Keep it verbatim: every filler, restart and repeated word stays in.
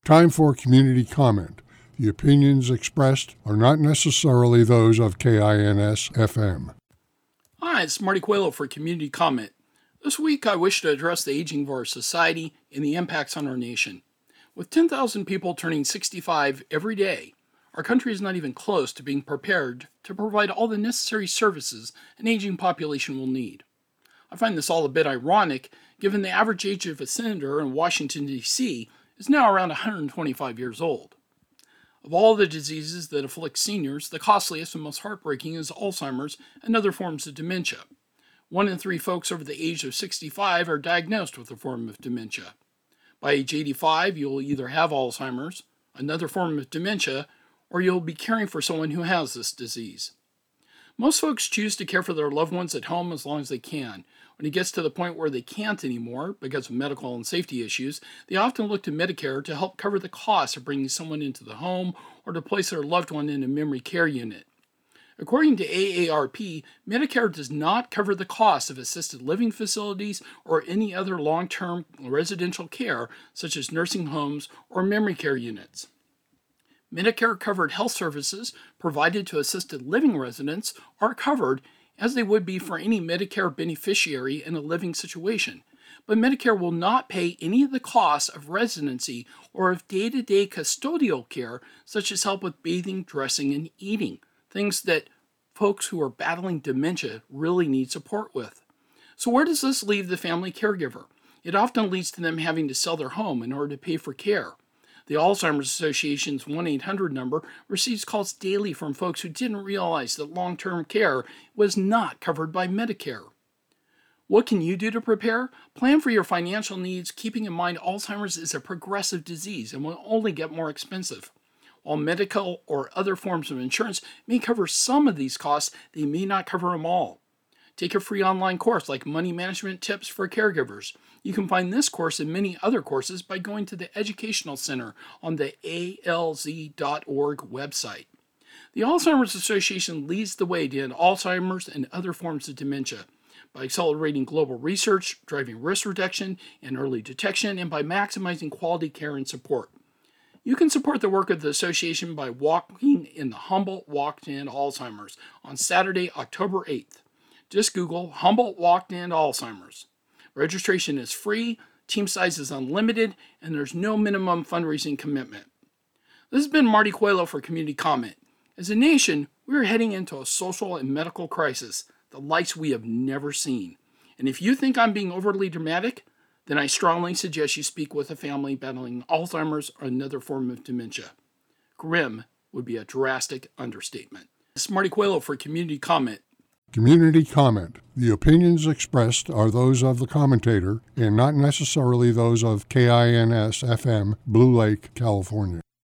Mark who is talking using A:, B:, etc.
A: Time for community comment. The opinions expressed are not necessarily those of K I N S F M.
B: Hi, it's Marty Coelho for Community Comment. This week I wish to address the aging of our society and the impacts on our nation. With ten thousand people turning sixty-five every day, our country is not even close to being prepared to provide all the necessary services an aging population will need. I find this all a bit ironic, given the average age of a senator in Washington, D C is now around one hundred twenty-five years old. Of all the diseases that afflict seniors, the costliest and most heartbreaking is Alzheimer's and other forms of dementia. One in three folks over the age of sixty-five are diagnosed with a form of dementia. By age eighty-five, you'll either have Alzheimer's, another form of dementia, or you'll be caring for someone who has this disease. Most folks choose to care for their loved ones at home as long as they can. When it gets to the point where they can't anymore because of medical and safety issues, they often look to Medicare to help cover the cost of bringing someone into the home or to place their loved one in a memory care unit. According to A A R P, Medicare does not cover the cost of assisted living facilities or any other long-term residential care, such as nursing homes or memory care units. Medicare-covered health services provided to assisted living residents are covered as they would be for any Medicare beneficiary in a living situation, but Medicare will not pay any of the costs of residency or of day-to-day custodial care, such as help with bathing, dressing, and eating, things that folks who are battling dementia really need support with. So where does this leave the family caregiver? It often leads to them having to sell their home in order to pay for care. The Alzheimer's Association's one eight hundred number receives calls daily from folks who didn't realize that long-term care was not covered by Medicare. What can you do to prepare? Plan for your financial needs, keeping in mind Alzheimer's is a progressive disease and will only get more expensive. While medical or other forms of insurance may cover some of these costs, they may not cover them all. Take a free online course like Money Management Tips for Caregivers. You can find this course and many other courses by going to the Educational Center on the A L Z dot org website. The Alzheimer's Association leads the way to end Alzheimer's and other forms of dementia by accelerating global research, driving risk reduction and early detection, and by maximizing quality care and support. You can support the work of the association by walking in the Humboldt Walk to End Alzheimer's on Saturday, October eighth. Just Google Humboldt Walk to End Alzheimer's. Registration is free, team size is unlimited, and there's no minimum fundraising commitment. This has been Marty Coelho for Community Comment. As a nation, we are heading into a social and medical crisis, the likes we have never seen. And if you think I'm being overly dramatic, then I strongly suggest you speak with a family battling Alzheimer's or another form of dementia. Grim would be a drastic understatement. This is Marty Coelho for Community Comment.
A: Community comment. The opinions expressed are those of the commentator and not necessarily those of K I N S F M, Blue Lake, California.